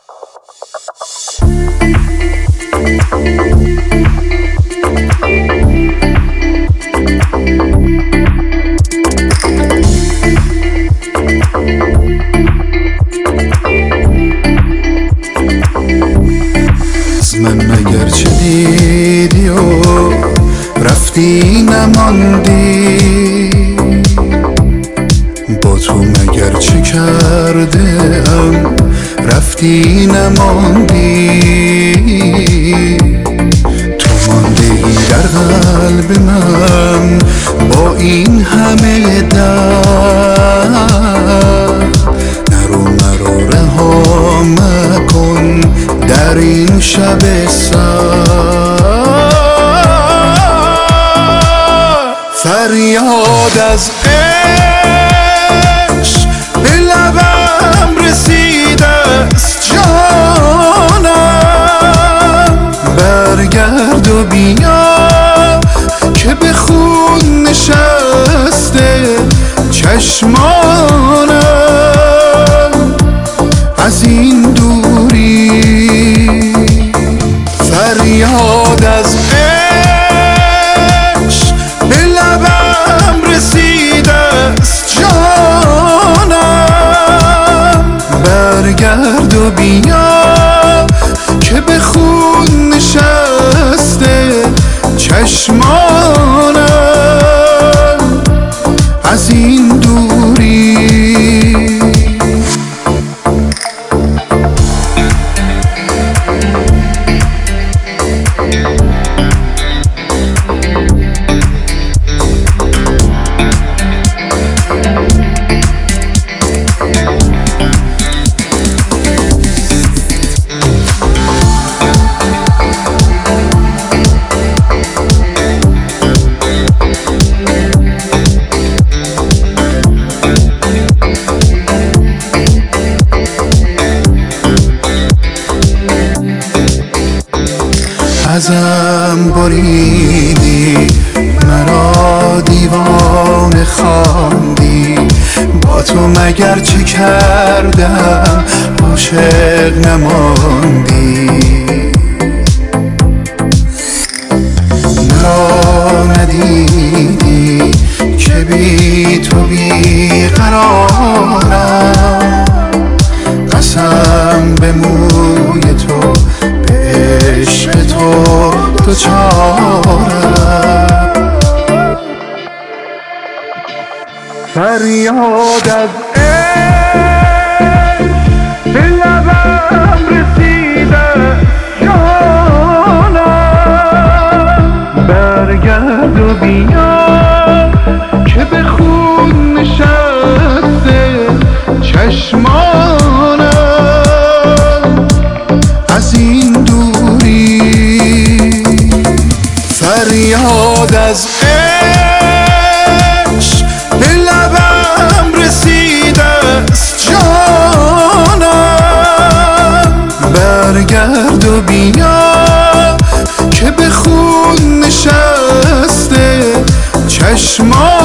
من مگر چه دیدی و رفتی نماندی؟ با تو مگر چه کرده ام رفتی نماندی؟ تو ماندهی در قلب من با این همه درد، نرو مرا رها مکن در این شب سرد. فریاد از عشق به لبم رسیده است جانم، برگرد و بیا که به خون نشسته چشمانم از این دوری. فریاد از عشق به لبم رسیده است جانم، برگرد و بیا که به خون نشسته چشمانم از این دوری. ازم بریدی مرا دیوانه خواندی، با تو مگر چه کردم عاشق نماندی؟ مرا ندیدی که بی تو بی قرارم، قسم به موی تو عشق تو دوچارم. فریاد از عشق به لبم رسیده جانم، برگرد و بیا که به خون نشسته چشمانم از این دوری. فریاد از عشق به لبم رسیده است جانم، برگرد و بیا که به خون نشسته چشمانم